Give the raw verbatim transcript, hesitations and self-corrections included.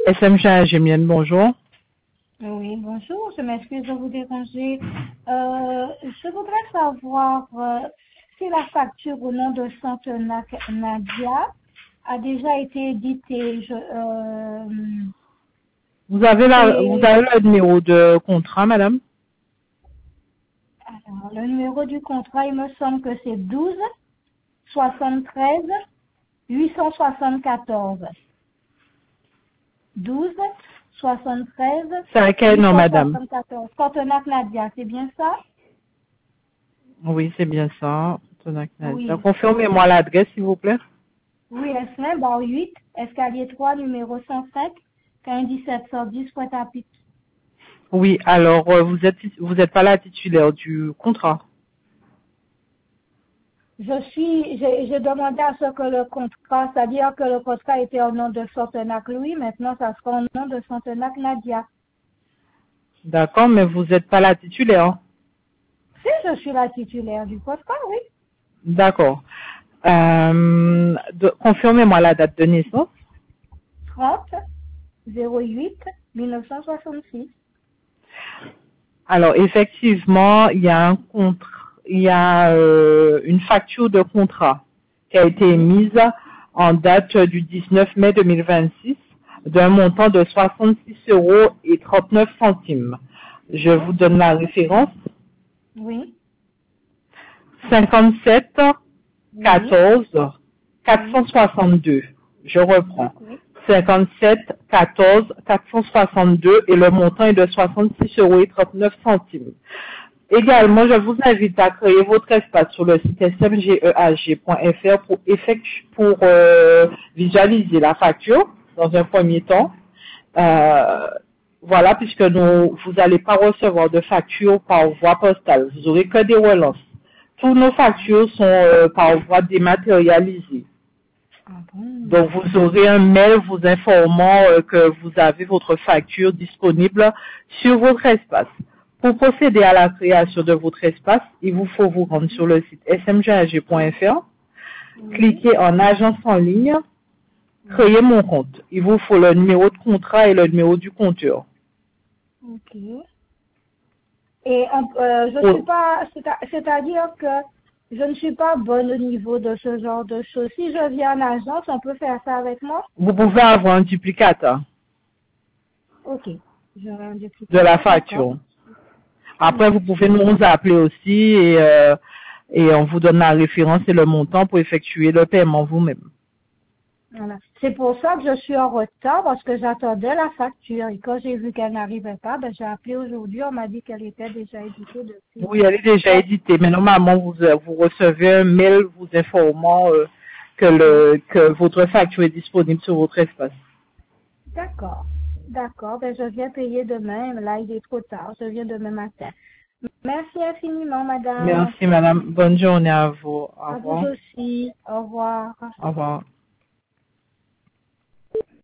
S M G Gémienne, bonjour. Oui, bonjour, je m'excuse de vous déranger. Euh, je voudrais savoir euh, si la facture au nom de Santenac Nadia a déjà été éditée. Je, euh, Vous avez la, vous c'est- avez le numéro de contrat, madame? alors, le numéro du contrat, il me semble que c'est douze soixante-treize huit cent soixante-quatorze. douze soixante-treize C'est à quel nom, madame? huit cent soixante-quatorze. Santenac Nadia, c'est bien ça? Oui, c'est bien ça. Santenac Nadia. Oui. Confirmez-moi l'adresse, s'il vous plaît. Oui, S un, barre huit, escalier trois, numéro cent cinq, quinze sept cent dix, Pointe-à-Pitre. Oui, alors, euh, vous êtes, vous êtes pas la titulaire du contrat. Je suis, j'ai j'ai demandé à ce que le contrat, c'est-à-dire que le contrat était au nom de Santenac Louis, maintenant ça sera au nom de Santenac Nadia. D'accord, mais vous n'êtes pas la titulaire. Si je suis la titulaire du contrat, oui. D'accord. Euh, de- confirmez-moi la date de naissance. trente zéro huit mille neuf cent soixante-six. Alors, effectivement, il y a un contrat, il y a euh, une facture de contrat qui a été émise en date du dix-neuf mai deux mille vingt-six d'un montant de soixante-six euros et trente-neuf centimes. Je vous Ok. donne la référence Oui, cinquante-sept oui, quatorze quatre cent oui. soixante-deux. Je reprends. Ok. cinquante-sept quatorze quatre cent soixante-deux et le montant est de soixante-six euros et trente-neuf centimes. Également, je vous invite à créer votre espace sur le site s m g e a g point f r pour, effectu- pour euh, visualiser la facture dans un premier temps. Euh, voilà, puisque nous, vous n'allez pas recevoir de facture par voie postale. Vous aurez que des relances. Tous nos factures sont euh, par voie dématérialisée. Ah bon? Donc, vous aurez un mail vous informant euh, que vous avez votre facture disponible sur votre espace. Pour procéder à la création de votre espace, il vous faut vous rendre sur le site s m g a g point f r, Oui, cliquer en agence en ligne, créer oui. mon compte. Il vous faut le numéro de contrat et le numéro du compteur. Ok. Et on- euh, je suis Pour- pas, c'est-à- c'est-à-dire que je ne suis pas bonne au niveau de ce genre de choses. Si je viens en agence, on peut faire ça avec moi? Vous pouvez avoir un duplicata Ok. J'aurai un de la duplicateur, d'accord. facture. Ça Après, vous marche. pouvez nous appeler aussi et, euh, et on vous donne la référence et le montant pour effectuer le paiement vous-même. Voilà. C'est pour ça que je suis en retard parce que j'attendais la facture. Et quand j'ai vu qu'elle n'arrivait pas, ben, j'ai appelé aujourd'hui. On m'a dit qu'elle était déjà éditée depuis. Oui, elle est déjà Donc, éditée, mais normalement, vous, euh, vous recevez un mail vous informant euh, que, oh, le, que votre facture est disponible sur votre espace. d'accord. D'accord. Ben, je viens payer demain. Là, il est trop tard. Je viens demain matin. Merci infiniment, madame. Merci, madame. Bonne journée à vous. Au À vous revoir. aussi. Au revoir. Au revoir.